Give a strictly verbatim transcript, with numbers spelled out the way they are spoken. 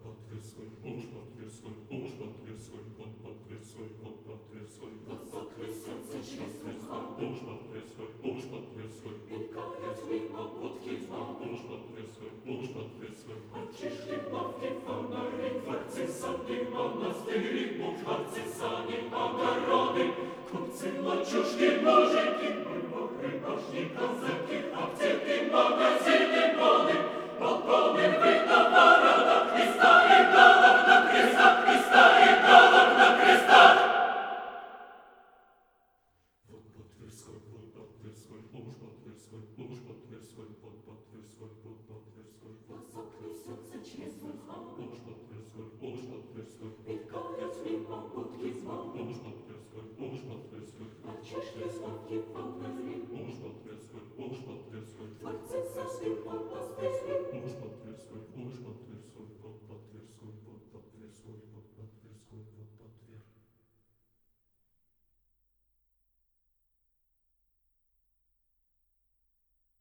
под Тверской, уж под Тверской, уж под Тверской, под под Тверской, под под Тверской, под под Тверской, уж под Тверской, уж под Тверской, мелькает мимо будки тьма, уж под Тверской, уж под Тверской. Мальчишки, лавки, фонари, дворцы, сады, монастыри, бухарцы, сани, огороды, купцы, лачушки, мужики, бульвары, башни, казаки, аптеки, магазины, моды, балконы, выдоворотах, Христа и галок на крестах, Христа и галок на крестах. Вот под Тверской, вот под Тверской, уж под Тверской, уж под Тверской, под под Тверской, под под Тверской. Высок несется честный храм, уж под Тверской, уж под Тверской, мелькает мимо будки тьма, уж под Тверской, уж под Тверской. Мальчишки, лавки, фонари, уж под Тверской, уж под Тверской. Дворцы, сады, монастыри.